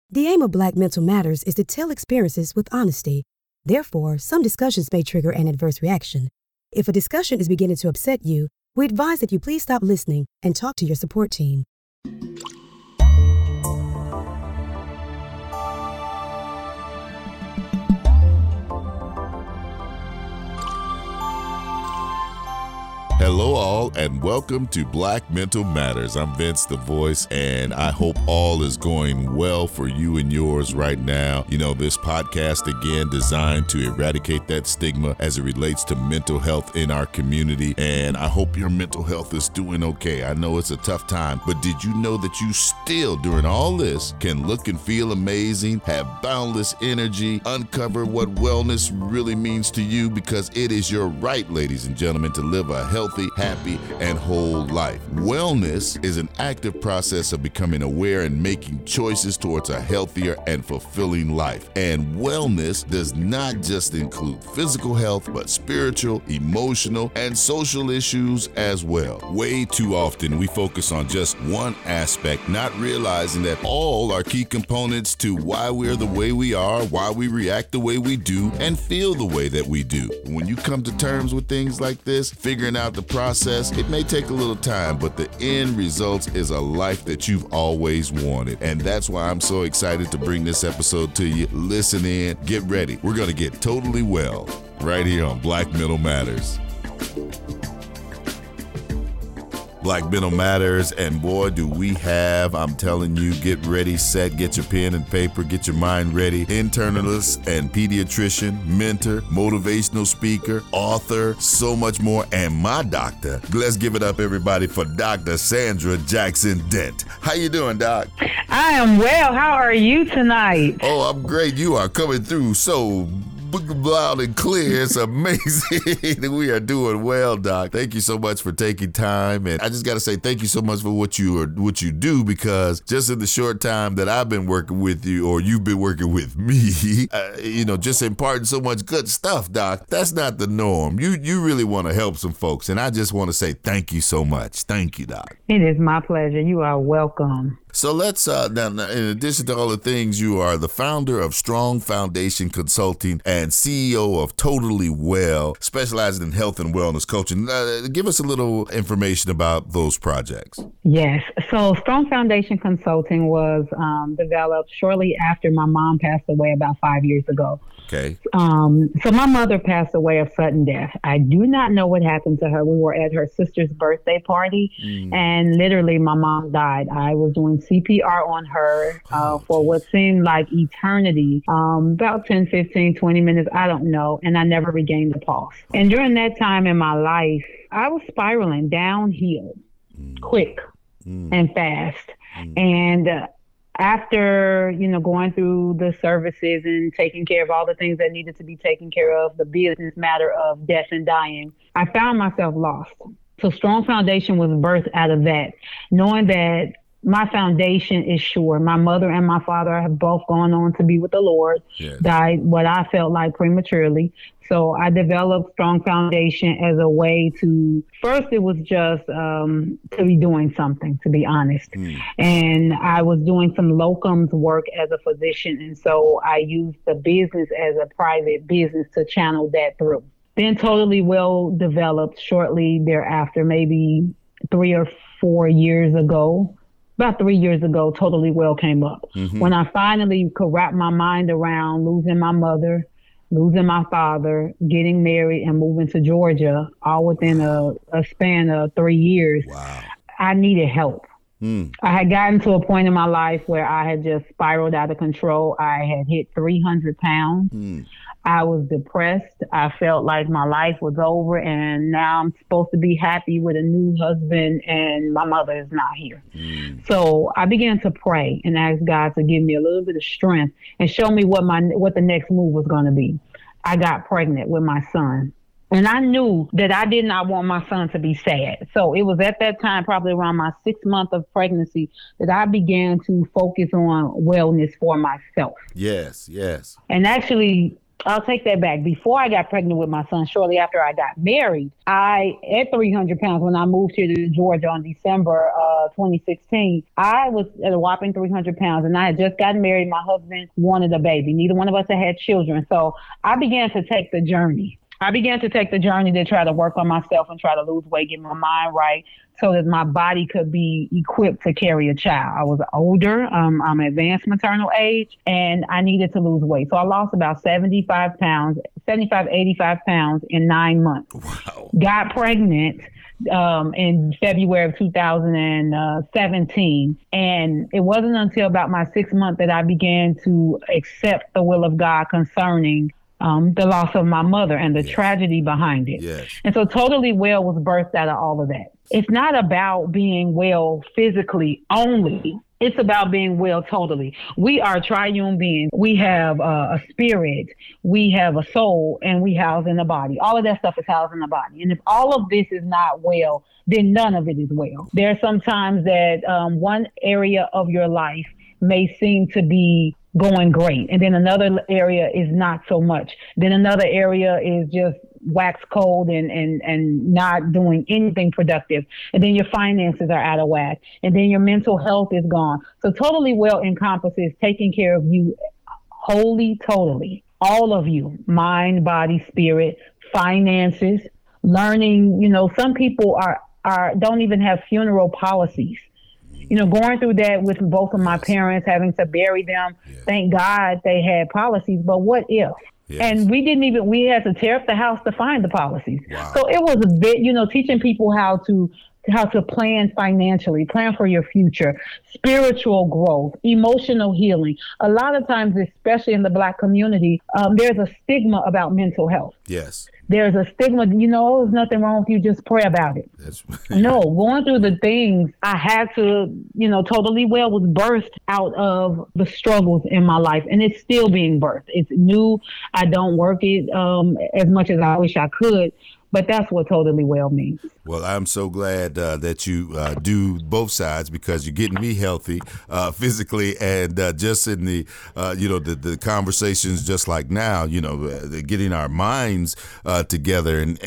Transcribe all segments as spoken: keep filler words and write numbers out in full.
The aim of Black Mental Matters is to tell experiences with honesty. Therefore, some discussions may trigger an adverse reaction. If a discussion is beginning to upset you, we advise that you please stop listening and talk to your support team. Hello all and welcome to Black Mental Matters. I'm Vince the Voice and I hope all is going well for you and yours right now. You know, this podcast again designed to eradicate that stigma as it relates to mental health in our community, and I hope your mental health is doing okay. I know it's a tough time, but did you know that you still during all this can look and feel amazing, have boundless energy, uncover what wellness really means to you, because it is your right, ladies and gentlemen, to live a healthy, happy, and whole life. Wellness is an active process of becoming aware and making choices towards a healthier and fulfilling life. And wellness does not just include physical health, but spiritual, emotional, and social issues as well. Way too often we focus on just one aspect, not realizing that all are key components to why we're the way we are, why we react the way we do, and feel the way that we do. When you come to terms with things like this, figuring out the process, it may take a little time, but the end result is a life that you've always wanted. And that's why I'm so excited to bring this episode to you. Listen in, get ready. We're going to get totally well right here on Black Mental Matters. Black Mental Matters, and boy, do we have, I'm telling you, get ready, set, get your pen and paper, get your mind ready. Internist and pediatrician, mentor, motivational speaker, author, so much more, and my doctor. Let's give it up, everybody, for Doctor Sandra Jackson Dent. How you doing, Doc? I am well. How are you tonight? Oh, I'm great. You are coming through so loud and clear. It's amazing. We are doing well, Doc. Thank you so much for taking time, and I just got to say thank you so much for what you are, what you do, because just in the short time that I've been working with you, or you've been working with me, uh, you know, just imparting so much good stuff, Doc. That's not the norm. You you really want to help some folks, and I just want to say thank you so much. Thank you, Doc. It is my pleasure. You are welcome. So let's, uh, now, now, in addition to all the things, you are the founder of Strong Foundation Consulting and C E O of Totally Well, specializing in health and wellness coaching. Uh, give us a little information about those projects. Yes. So Strong Foundation Consulting was um, developed shortly after my mom passed away about five years ago. Okay. Um, so my mother passed away of sudden death. I do not know what happened to her. We were at her sister's birthday party, mm. and literally my mom died. I was doing C P R on her uh, for what seemed like eternity, um, about ten, fifteen, twenty minutes, I don't know, and I never regained the pulse. And during that time in my life, I was spiraling downhill, mm. quick mm. and fast. Mm. And uh, after, you know, going through the services and taking care of all the things that needed to be taken care of, the business matter of death and dying, I found myself lost. So Strong Foundation was birthed out of that, knowing that my foundation is sure. My mother and my father have both gone on to be with the Lord, yes. died what I felt like prematurely. So I developed Strong Foundation as a way to, first it was just um, to be doing something, to be honest. Mm. And I was doing some locums work as a physician. And so I used the business as a private business to channel that through. Then Totally Well developed shortly thereafter, maybe three or four years ago. About three years ago, Totally Well came up. Mm-hmm. When I finally could wrap my mind around losing my mother, losing my father, getting married, and moving to Georgia, all within a, a span of three years, wow. I needed help. Mm. I had gotten to a point in my life where I had just spiraled out of control. I had hit three hundred pounds. Mm. I was depressed. I felt like my life was over, and now I'm supposed to be happy with a new husband, and my mother is not here. Mm. So I began to pray and ask God to give me a little bit of strength and show me what my what the next move was going to be. I got pregnant with my son. And I knew that I did not want my son to be sad. So it was at that time, probably around my sixth month of pregnancy, that I began to focus on wellness for myself. Yes, yes. And actually, I'll take that back. Before I got pregnant with my son, shortly after I got married, I, at three hundred pounds, when I moved here to Georgia on December uh, twenty sixteen, I was at a whopping three hundred pounds, and I had just gotten married. My husband wanted a baby. Neither one of us had had children. So I began to take the journey. I began to take the journey to try to work on myself and try to lose weight, get my mind right, so that my body could be equipped to carry a child. I was older, um, I'm advanced maternal age, and I needed to lose weight. So I lost about seventy-five pounds, seventy-five, eighty-five pounds in nine months. Wow. Got pregnant um, in February of two thousand seventeen. And it wasn't until about my sixth month that I began to accept the will of God concerning Um, the loss of my mother and the yes. tragedy behind it. Yes. And so Totally Well was birthed out of all of that. It's not about being well physically only. It's about being well totally. We are triune beings. We have uh, a spirit, we have a soul, and we house in the body. All of that stuff is housed in the body. And if all of this is not well, then none of it is well. There are some times that um, one area of your life may seem to be going great, and then another area is not so much. Then another area is just wax cold and and and not doing anything productive. And then your finances are out of whack, and then your mental health is gone. So Totally Well encompasses taking care of you wholly, totally, all of you, mind, body, spirit, finances, learning. You know, some people are are don't even have funeral policies. You know, going through that with both of my yes. parents, having to bury them. Yes. Thank God they had policies, but what if? Yes. And we didn't even, we had to tear up the house to find the policies. Wow. So it was a bit, you know, teaching people how to how to plan financially, plan for your future, spiritual growth, emotional healing. A lot of times, especially in the Black community, um, there's a stigma about mental health. Yes. There's a stigma, you know, oh, there's nothing wrong with you, just pray about it. That's, no, going through the things, I had to, you know, Totally Well was birthed out of the struggles in my life, and it's still being birthed. It's new. I don't work it um, as much as I wish I could. But that's what Totally Well means. Well, I'm so glad uh, that you uh, do both sides, because you're getting me healthy uh, physically and uh, just in the, uh, you know, the, the conversations just like now, you know, uh, getting our minds uh, together and,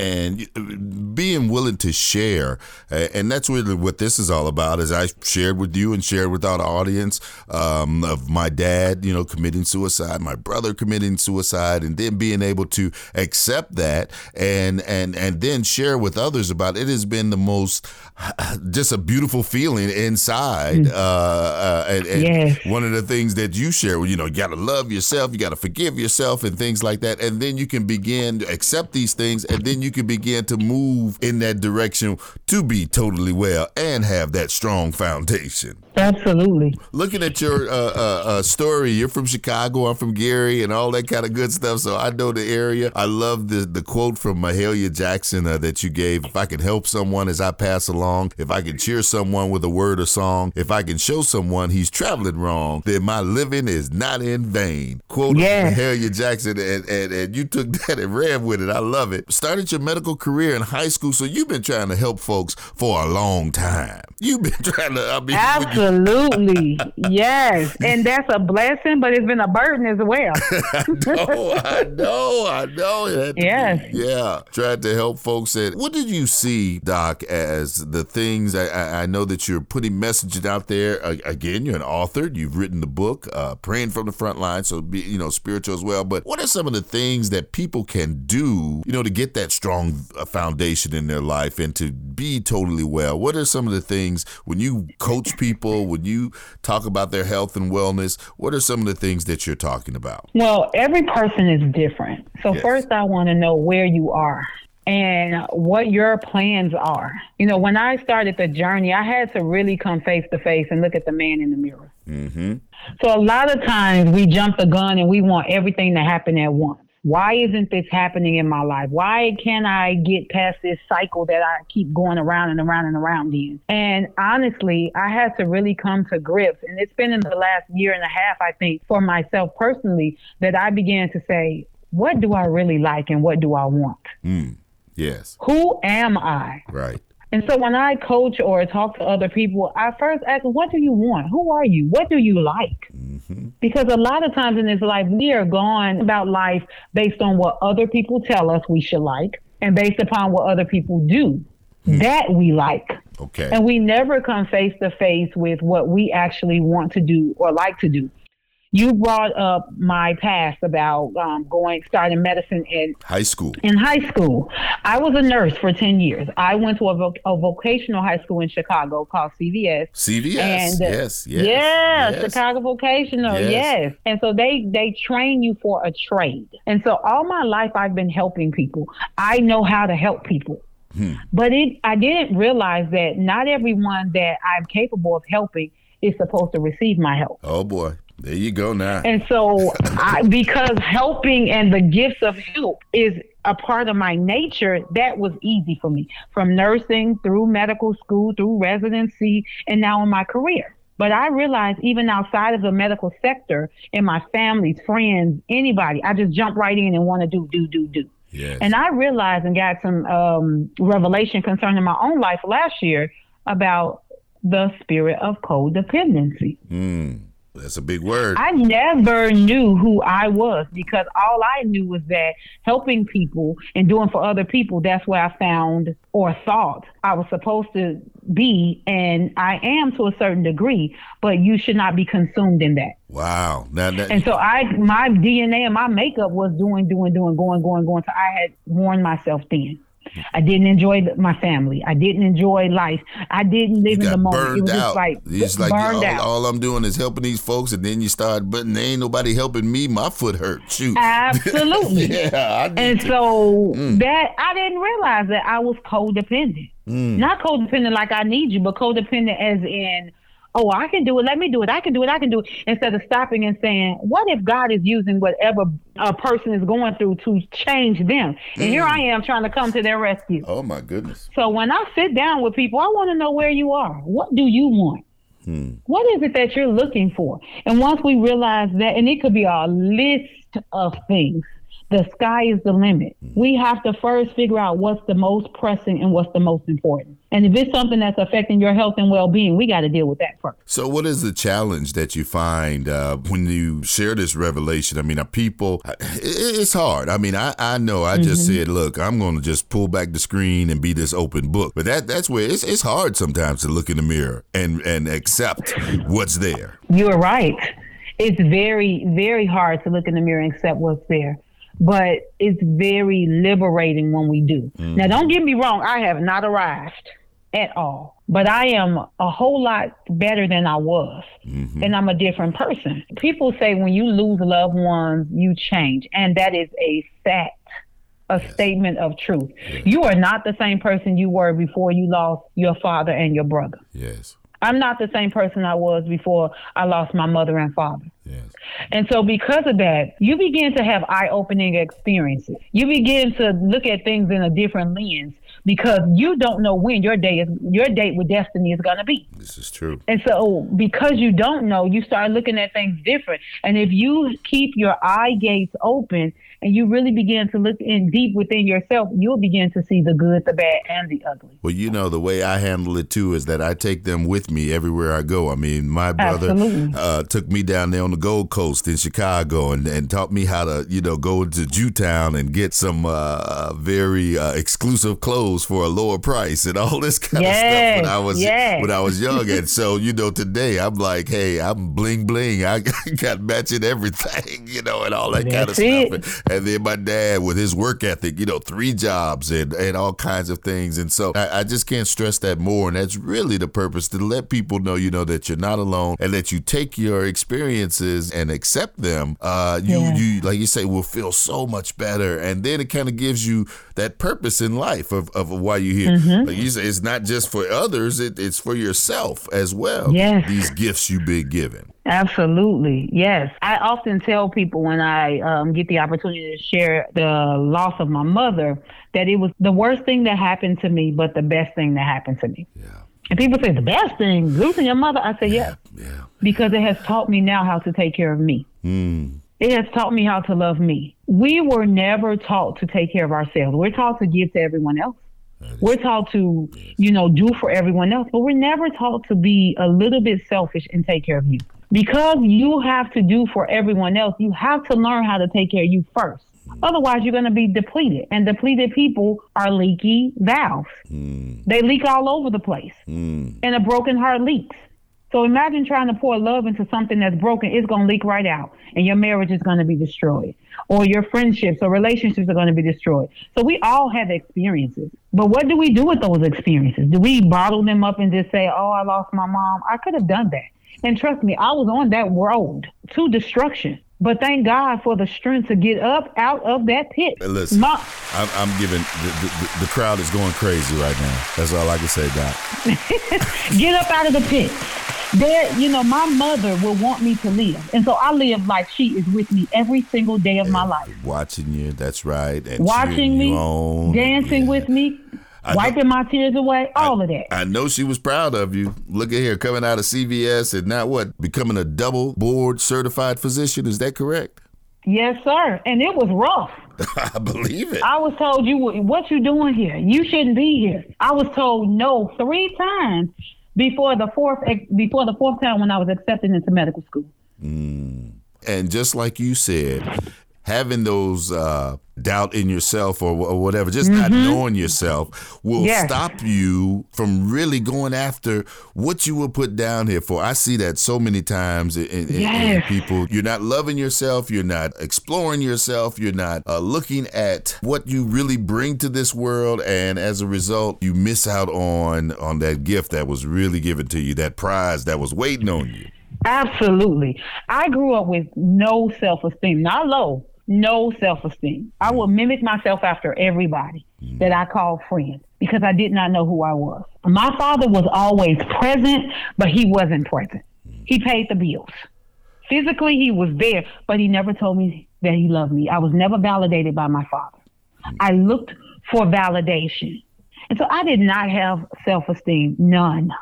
and being willing to share. Uh, and that's really what this is all about, as I shared with you and shared with our audience um, of my dad, you know, committing suicide, my brother committing suicide, and then being able to accept that and, and, and then share with others about it. It has been the most, just a beautiful feeling inside. Uh, uh, and and yes. one of the things that you share, you know, you got to love yourself, you got to forgive yourself and things like that. And then you can begin to accept these things, and then you can begin to move in that direction to be totally well and have that strong foundation. Absolutely. Looking at your uh, uh, uh, story, you're from Chicago, I'm from Gary, and all that kind of good stuff. So I know the area. I love the the quote from Mahalia Jackson uh, that you gave. If I can help someone as I pass along, if I can cheer someone with a word or song, if I can show someone he's traveling wrong, then my living is not in vain. Quote yes. Mahalia Jackson, and, and, and you took that and ran with it. I love it. Started your medical career in high school, so you've been trying to help folks for a long time. You've been trying to, I mean, absolutely. Yes. And that's a blessing, but it's been a burden as well. I know, I know, I know. Yes. Be, yeah. Tried to help folks. That, what did you see, Doc, as the things, I, I know that you're putting messages out there. Again, you're an author. You've written the book, uh, Praying from the Front Line, so be, you know, spiritual as well. But what are some of the things that people can do, you know, to get that strong foundation in their life and to be totally well? What are some of the things when you coach people, when you talk about their health and wellness, what are some of the things that you're talking about? Well, every person is different. So yes. First I want to know where you are and what your plans are. You know, when I started the journey, I had to really come face to face and look at the man in the mirror. Mm-hmm. So a lot of times we jump the gun and we want everything to happen at once. Why isn't this happening in my life? Why can't I get past this cycle that I keep going around and around and around in? And honestly, I had to really come to grips. And it's been in the last year and a half, I think, for myself personally, that I began to say, what do I really like and what do I want? Mm, yes. Who am I? Right. And so when I coach or talk to other people, I first ask, what do you want? Who are you? What do you like? Mm-hmm. Because a lot of times in this life, we are going about life based on what other people tell us we should like and based upon what other people do mm-hmm. that we like. Okay. And we never come face to face with what we actually want to do or like to do. You brought up my past about um, going, starting medicine in high school. In high school, I was a nurse for ten years. I went to a, voc- a vocational high school in Chicago called C V S. C V S, and, uh, yes, yes, yeah, yes. Chicago Vocational, yes. yes. And so they they train you for a trade. And so all my life I've been helping people. I know how to help people. Hmm. But it, I didn't realize that not everyone that I'm capable of helping is supposed to receive my help. Oh boy. There you go now. And so I, because helping and the gifts of help is a part of my nature, that was easy for me. From nursing through medical school, through residency, and now in my career. But I realized even outside of the medical sector, in my family, friends, anybody, I just jump right in and want to do, do, do, do. Yes. And I realized and got some um, revelation concerning my own life last year about the spirit of codependency. Mm. That's a big word. I never knew who I was because all I knew was that helping people and doing for other people, that's where I found or thought I was supposed to be. And I am to a certain degree, but you should not be consumed in that. Wow. Now, that- and so I, my D N A and my makeup was doing, doing, doing, going, going, going. So I had worn myself thin. I didn't enjoy my family. I didn't enjoy life. I didn't live you in the moment. Burned it was out. just like, it's like burned all, out. all I'm doing is helping these folks, and then you start, but there ain't nobody helping me. My foot hurt. Shoot. Absolutely. yeah. I and to. so mm. that I didn't realize that I was codependent. Mm. Not codependent like I need you, but codependent as in, oh, I can do it. Let me do it. I can do it. I can do it. Instead of stopping and saying, what if God is using whatever a person is going through to change them? And mm. here I am trying to come to their rescue. Oh, my goodness. So when I sit down with people, I want to know where you are. What do you want? Hmm. What is it that you're looking for? And once we realize that, and it could be a list of things, the sky is the limit. We have to first figure out what's the most pressing and what's the most important. And if it's something that's affecting your health and well-being, we got to deal with that first. So what is the challenge that you find uh, when you share this revelation? I mean, are people, it's hard. I mean, I, I know I just mm-hmm. said, look, I'm going to just pull back the screen and be this open book. But that that's where it's, it's hard sometimes to look in the mirror and, and accept what's there. You're right. It's very, very hard to look in the mirror and accept what's there. But it's very liberating when we do. Mm. Now, don't get me wrong. I have not arrived at all, but I am a whole lot better than I was. Mm-hmm. And I'm a different person. People say when you lose loved ones, you change. And that is a fact, a yes. statement of truth. Yes. You are not the same person you were before you lost your father and your brother. Yes. I'm not the same person I was before I lost my mother and father. Yes. And so because of that, you begin to have eye-opening experiences. You begin to look at things in a different lens because you don't know when your day is, your date with destiny is going to be. This is true. And so because you don't know, you start looking at things different. And if you keep your eye gates open and you really begin to look in deep within yourself, you'll begin to see the good, the bad, and the ugly. Well, you know, the way I handle it, too, is that I take them with me everywhere I go. I mean, my brother uh, took me down there on the Gold Coast in Chicago and, and taught me how to, you know, go to Jewtown and get some uh, very uh, exclusive clothes for a lower price and all this kind yes, of stuff when I was yes. when I was young. And so, you know, today I'm like, hey, I'm bling bling. I got matching everything, you know, and all that That's kind of it. stuff. And, and then my dad with his work ethic, you know, three jobs and, and all kinds of things. And so I, I just can't stress that more. And that's really the purpose, to let people know, you know, that you're not alone and that you take your experiences and accept them. Uh, you, yeah. you, like you say, will feel so much better. And then it kind of gives you that purpose in life of, of why you're here. Mm-hmm. Like you say, it's not just for others, it, it's for yourself as well. Yes. These gifts you've been given. Absolutely. Yes. I often tell people when I um, get the opportunity to share the loss of my mother that it was the worst thing that happened to me, but the best thing that happened to me. Yeah. And people say, the best thing, losing your mother? I say, yeah. yes. Yeah. Because it has taught me now how to take care of me. Mm. It has taught me how to love me. We were never taught to take care of ourselves. We're taught to give to everyone else. We're taught to, you know, do for everyone else, but we're never taught to be a little bit selfish and take care of you. Because you have to do for everyone else, you have to learn how to take care of you first. Otherwise, you're going to be depleted. And depleted people are leaky valves. Mm. They leak all over the place. Mm. And a broken heart leaks. So imagine trying to pour love into something that's broken. It's going to leak right out. And your marriage is going to be destroyed. Or your friendships or relationships are going to be destroyed. So we all have experiences. But what do we do with those experiences? Do we bottle them up and just say, oh, I lost my mom? I could have done that. And trust me, I was on that road to destruction. But thank God for the strength to get up out of that pit. Listen, My, I'm, I'm giving, the, the, the crowd is going crazy right now. That's all I can say, Doc. Get up out of the pit. There, you know, my mother will want me to live. And so I live like she is with me every single day of and my life. Watching you, that's right. And watching me, on, dancing yeah. with me. I wiping know, my tears away, all I, of that. I know she was proud of you. Look at here, coming out of C V S and now what? Becoming a double board certified physician. Is that correct? Yes, sir. And it was rough. I believe it. I was told, you what you doing here? You shouldn't be here. I was told no three times before the fourth before the fourth time when I was accepted into medical school. Mm. And just like you said, having those uh, doubt in yourself or, or whatever, just mm-hmm. not knowing yourself will yes. stop you from really going after what you were put down here for. I see that so many times in, in, yes. in people. You're not loving yourself. You're not exploring yourself. You're not uh, looking at what you really bring to this world. And as a result, you miss out on, on that gift that was really given to you, that prize that was waiting on you. Absolutely. I grew up with no self-esteem, not low. No self-esteem. I would mimic myself after everybody mm. that I called friend because I did not know who I was. My father was always present, but he wasn't present. Mm. He paid the bills. Physically, he was there, but he never told me that he loved me. I was never validated by my father. Mm. I looked for validation. And so I did not have self-esteem. None.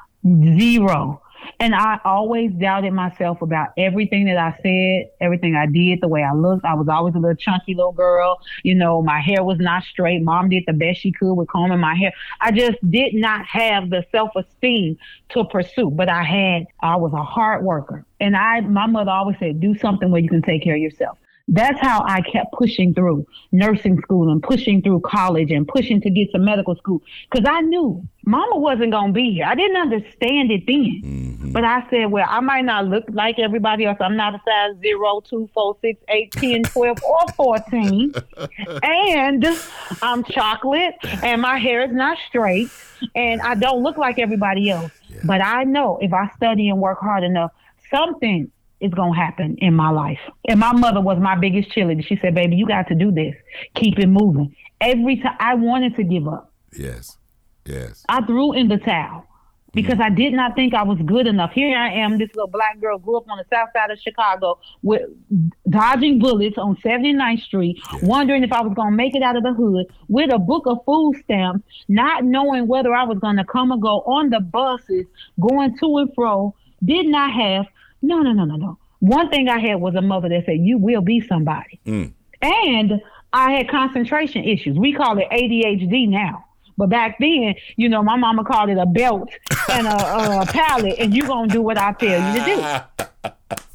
Zero. And I always doubted myself about everything that I said, everything I did, the way I looked. I was always a little chunky little girl. You know, my hair was not straight. Mom did the best she could with combing my hair. I just did not have the self-esteem to pursue. But I had, I was a hard worker. And I, my mother always said, do something where you can take care of yourself. That's how I kept pushing through nursing school and pushing through college and pushing to get to medical school. Because I knew mama wasn't going to be here. I didn't understand it then. Mm-hmm. But I said, well, I might not look like everybody else. I'm not a size zero, two, four, six, eight, ten, twelve, or fourteen. And I'm chocolate and my hair is not straight and I don't look like everybody else. Yeah. But I know if I study and work hard enough, something is going to happen in my life. And my mother was my biggest cheerleader. She said, baby, you got to do this. Keep it moving. Every time I wanted to give up. Yes. Yes. I threw in the towel because mm. I did not think I was good enough. Here I am, this little black girl, grew up on the south side of Chicago with dodging bullets on seventy-ninth Street, yes. wondering if I was going to make it out of the hood with a book of food stamps, not knowing whether I was going to come or go on the buses, going to and fro, did not have No, no, no, no, no. One thing I had was a mother that said, you will be somebody. Mm. And I had concentration issues. We call it A D H D now. But back then, you know, my mama called it a belt and a, a pallet, and you're going to do what I tell you to do.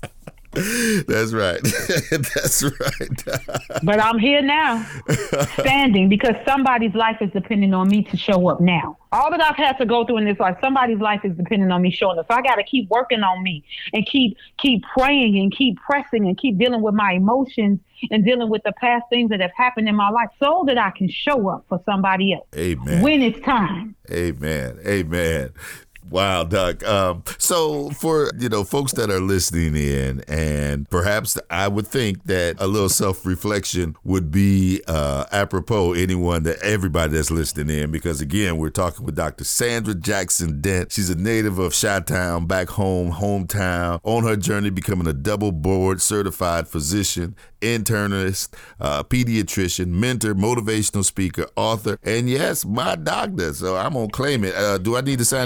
That's right. That's right. But I'm here now, standing, because somebody's life is depending on me to show up now. All that I've had to go through in this life, somebody's life is depending on me showing up. So I got to keep working on me and keep keep praying and keep pressing and keep dealing with my emotions and dealing with the past things that have happened in my life so that I can show up for somebody else. Amen. When it's time. Amen. Amen. Wow, Doc. Um, so for, you know, folks that are listening in, and perhaps I would think that a little self-reflection would be uh, apropos anyone that everybody that's listening in, because again, we're talking with Doctor Sandra Jackson Dent. She's a native of Chi-Town, back home, hometown, on her journey becoming a double board certified physician, internist, uh, pediatrician, mentor, motivational speaker, author, and yes, my doctor. So I'm going to claim it. Uh, do I need to sign any HIPAA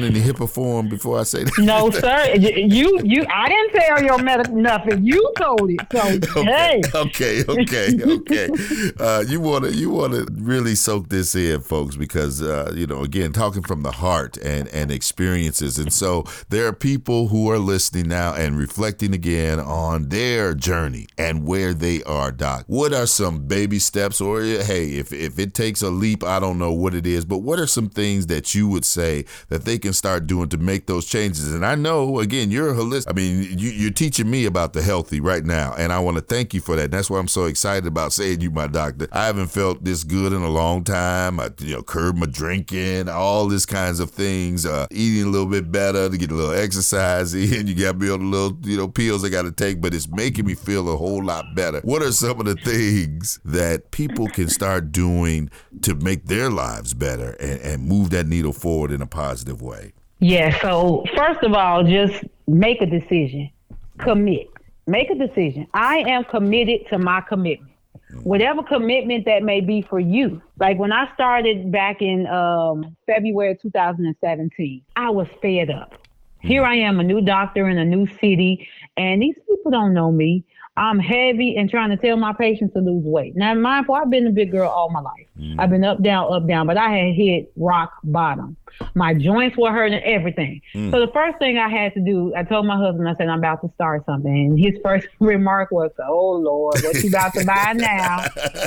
before him before I say that? No, sir. You, you. I didn't tell your medic nothing. You told it. So, okay, hey. Okay, okay, okay. uh, you want to you want to really soak this in, folks, because, uh, you know, again, talking from the heart and, and experiences. And so there are people who are listening now and reflecting again on their journey and where they are, Doc. What are some baby steps, or, hey, if, if it takes a leap, I don't know what it is, but what are some things that you would say that they can start doing to make those changes? And I know, again, you're a holistic. I mean, you, you're teaching me about the healthy right now, and I want to thank you for that. And that's why I'm so excited about saying you my doctor. I haven't felt this good in a long time. I, you know, curb my drinking, all these kinds of things, uh, eating a little bit better to get a little exercise in. You got to be on a little, you know, pills I got to take, but it's making me feel a whole lot better. What are some of the things that people can start doing to make their lives better and, and move that needle forward in a positive way? Yeah. So first of all, just make a decision. Commit. Make a decision. I am committed to my commitment. Whatever commitment that may be for you. Like when I started back in um, February two thousand seventeen, I was fed up. Here I am, a new doctor in a new city, and these people don't know me. I'm heavy and trying to tell my patients to lose weight. Now, mindful, I've been a big girl all my life. Mm. I've been up, down, up, down, but I had hit rock bottom. My joints were hurting, everything. Mm. So the first thing I had to do, I told my husband, I said, I'm about to start something. And his first remark was, oh, Lord, what you about to buy now?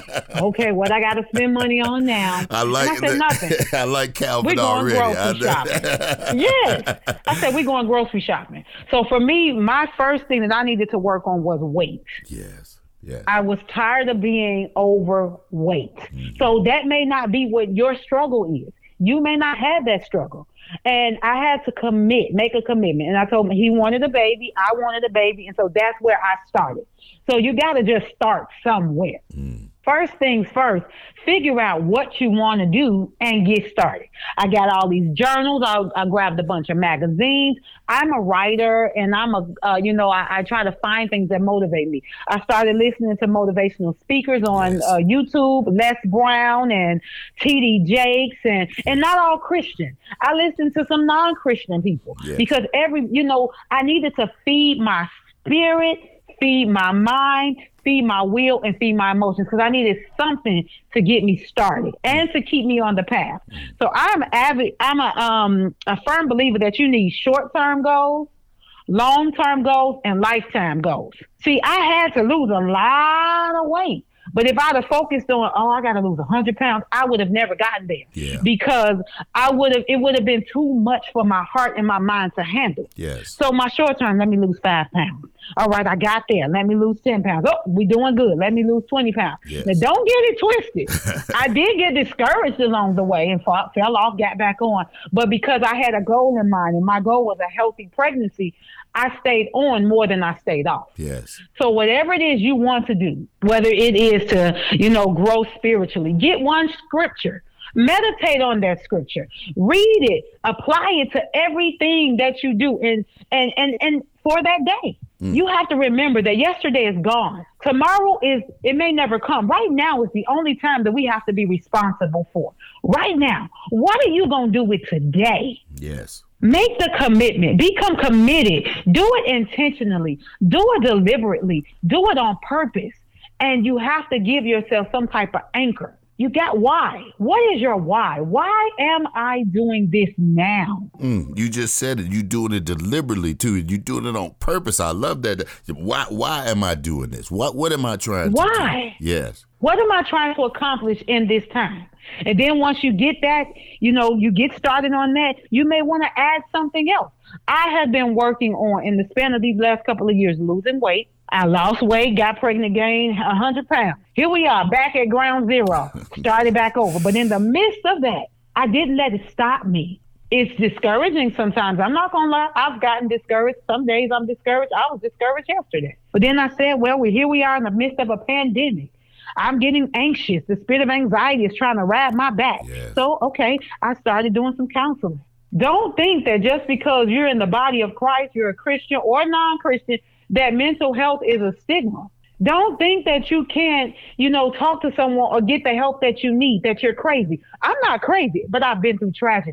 Okay, what I got to spend money on now? I like and I said, nothing. I like Calvin we're going already. grocery shopping. Yes. I said, we're going grocery shopping. So for me, my first thing that I needed to work on was weight. Yes. Yes. I was tired of being overweight. Mm-hmm. So that may not be what your struggle is. You may not have that struggle. And I had to commit, make a commitment. And I told him he wanted a baby. I wanted a baby. And so that's where I started. So you got to just start somewhere. Mm. First things first, figure out what you want to do and get started. I got all these journals. I, I grabbed a bunch of magazines. I'm a writer, and I'm a, uh, you know, I, I try to find things that motivate me. I started listening to motivational speakers on yes. uh, YouTube, Les Brown and T D Jakes, and, and not all Christian. I listened to some non-Christian people yes. because every, you know, I needed to feed my spirit, feed my mind, feed my will, and feed my emotions, because I needed something to get me started and to keep me on the path. So I'm avid, I'm a um a firm believer that you need short-term goals, long-term goals, and lifetime goals. See, I had to lose a lot of weight. But if I'd have focused on, oh, I got to lose one hundred pounds, I would have never gotten there. Yeah. Because I would have, it would have been too much for my heart and my mind to handle. Yes. So my short term, let me lose five pounds. All right, I got there. Let me lose ten pounds. Oh, we doing good. Let me lose twenty pounds. Yes. Now, don't get it twisted. I did get discouraged along the way and fought, fell off, got back on. But because I had a goal in mind, and my goal was a healthy pregnancy, I stayed on more than I stayed off. Yes. So whatever it is you want to do, whether it is to, you know, grow spiritually, get one scripture, meditate on that scripture, read it, apply it to everything that you do. And, and, and, and for that day, mm. you have to remember that yesterday is gone. Tomorrow is, it may never come. Right now is the only time that we have to be responsible for. Right now, what are you going to do with today? Yes. Make the commitment. Become committed. Do it intentionally. Do it deliberately. Do it on purpose. And you have to give yourself some type of anchor. You got why. What is your why? Why am I doing this now? Mm, you just said it. You're doing it deliberately, too. You're doing it on purpose. I love that. Why Why am I doing this? What What am I trying why? to do? Why? Yes. What am I trying to accomplish in this time? And then once you get that, you know, you get started on that, you may want to add something else. I have been working on, in the span of these last couple of years, losing weight. I lost weight, got pregnant, gained one hundred pounds. Here we are, back at ground zero, started back over. But in the midst of that, I didn't let it stop me. It's discouraging sometimes. I'm not going to lie. I've gotten discouraged. Some days I'm discouraged. I was discouraged yesterday. But then I said, well, we're here we are in the midst of a pandemic. I'm getting anxious. The spirit of anxiety is trying to ride my back. Yes. So, okay, I started doing some counseling. Don't think that just because you're in the body of Christ, you're a Christian or non-Christian, that mental health is a stigma. Don't think that you can't, you know, talk to someone or get the help that you need, that you're crazy. I'm not crazy, but I've been through tragedy.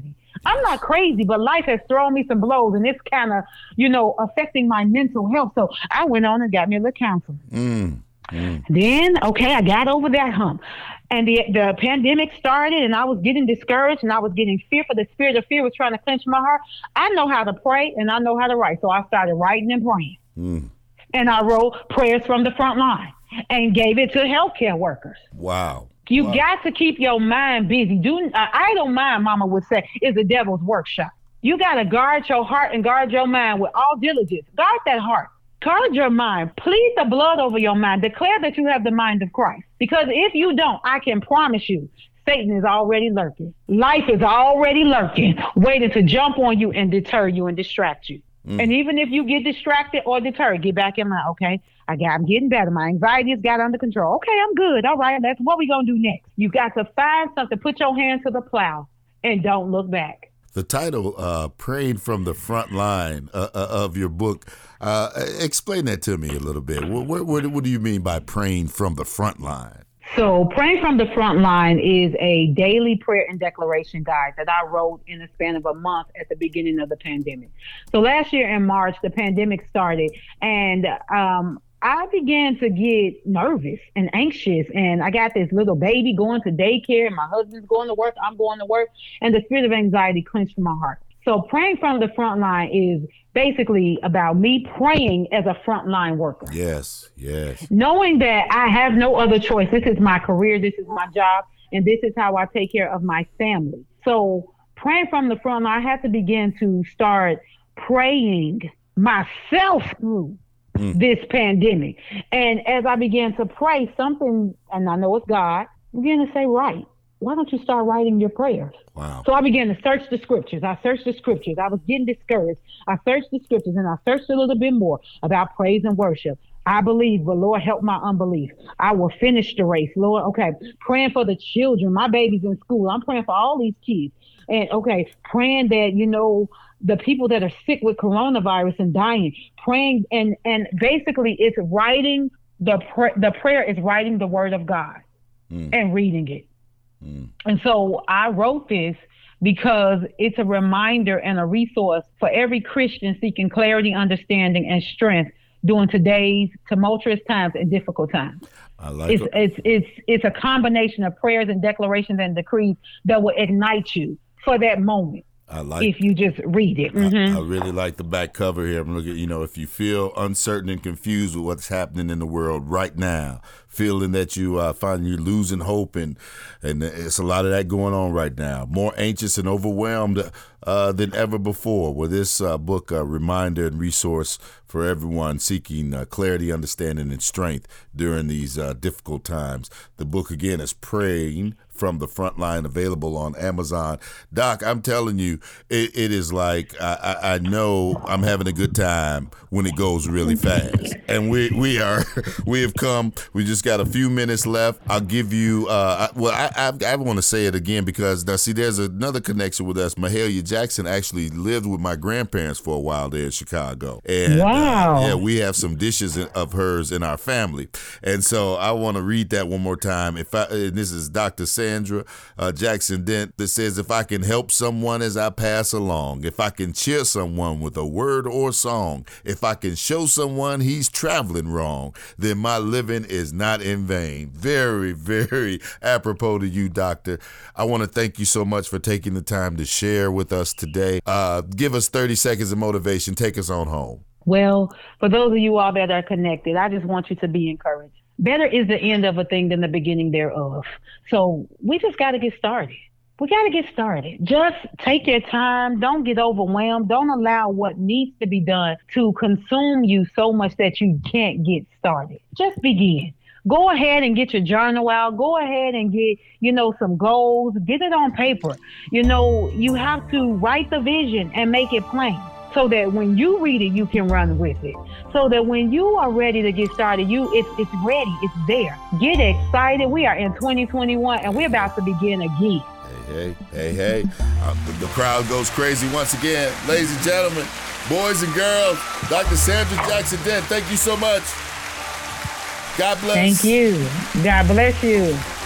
I'm not crazy, but life has thrown me some blows, and it's kind of, you know, affecting my mental health. So I went on and got me a little counseling. Mm. Mm. Then, okay, I got over that hump. And the the pandemic started, and I was getting discouraged, and I was getting fearful. The spirit of fear was trying to clench my heart. I know how to pray, and I know how to write. So I started writing and praying. Mm. And I wrote prayers from the front line and gave it to healthcare workers. Wow. You wow. got to keep your mind busy. Do uh, idle mind, Mama would say, is the devil's workshop. You got to guard your heart and guard your mind with all diligence. Guard that heart. Guard your mind. Plead the blood over your mind. Declare that you have the mind of Christ. Because if you don't, I can promise you, Satan is already lurking. Life is already lurking, waiting to jump on you and deter you and distract you. Mm. And even if you get distracted or deterred, get back in line. Okay, I got, I'm getting better. My anxiety has got under control. Okay, I'm good. All right, that's what we're going to do next. You got to find something, put your hand to the plow, and don't look back. The title, uh, Praying from the Front Line uh, uh, of your book, uh, explain that to me a little bit. What, what, what do you mean by praying from the front line? So Praying from the Front Line is a daily prayer and declaration guide that I wrote in the span of a month at the beginning of the pandemic. So last year in March, the pandemic started, and um, I began to get nervous and anxious, and I got this little baby going to daycare, and my husband's going to work, I'm going to work, and the spirit of anxiety clenched my heart. So Praying from the Front Line is basically about me praying as a frontline worker. Yes, yes. Knowing that I have no other choice. This is my career, this is my job, and this is how I take care of my family. So praying from the front line, I had to begin to start praying myself through mm. this pandemic. And as I began to pray, something, and I know it's God, began to say, right, why don't you start writing your prayers? Wow. So I began to search the scriptures. I searched the scriptures. I was getting discouraged. I searched the scriptures, and I searched a little bit more about praise and worship. I believe, but Lord, help my unbelief. I will finish the race, Lord. Okay, praying for the children. My baby's in school. I'm praying for all these kids. And okay, praying that, you know, the people that are sick with coronavirus and dying, praying, and and basically it's writing, the, pr- the prayer is writing the word of God mm. and reading it. Mm. And so I wrote this because it's a reminder and a resource for every Christian seeking clarity, understanding, and strength during today's tumultuous times and difficult times. I like it's, it. it's it's it's a combination of prayers and declarations and decrees that will ignite you for that moment. I like if you just read it. Mm-hmm. I, I really like the back cover here. I'm looking, you know, if you feel uncertain and confused with what's happening in the world right now, feeling that you uh, find you're losing hope, and and it's a lot of that going on right now. More anxious and overwhelmed uh, than ever before. Well, this uh, book, a reminder and resource for everyone seeking uh, clarity, understanding, and strength during these uh, difficult times. The book again is Praying from the Front Line, available on Amazon. Doc, I'm telling you, it, it is like I, I, I know I'm having a good time when it goes really fast, and we we are we have come. We just got a few minutes left. I'll give you. Uh, I, well, I I, I want to say it again because now see, there's another connection with us. Mahalia Jackson actually lived with my grandparents for a while there in Chicago, and wow, uh, yeah, we have some dishes of hers in our family, and so I want to read that one more time. If I, and this is Doctor Sandra uh, Jackson Dent that says, if I can help someone as I pass along, if I can cheer someone with a word or song, if I can show someone he's traveling wrong, then my living is not in vain. Very, very apropos to you, Doctor. I want to thank you so much for taking the time to share with us today. Uh, give us thirty seconds of motivation. Take us on home. Well, for those of you all that are connected, I just want you to be encouraged. Better is the end of a thing than the beginning thereof. So we just got to get started. We got to get started. Just take your time. Don't get overwhelmed. Don't allow what needs to be done to consume you so much that you can't get started. Just begin. Go ahead and get your journal out. Go ahead and get, you know, some goals. Get it on paper. You know, you have to write the vision and make it plain, so that when you read it, you can run with it. So that when you are ready to get started, you it's it's ready, it's there. Get excited. We are in twenty twenty-one, and we're about to begin again. Hey, hey, hey, hey. Uh, the crowd goes crazy once again. Ladies and gentlemen, boys and girls, Doctor Sandra Jackson Dent, thank you so much. God bless. Thank you. God bless you.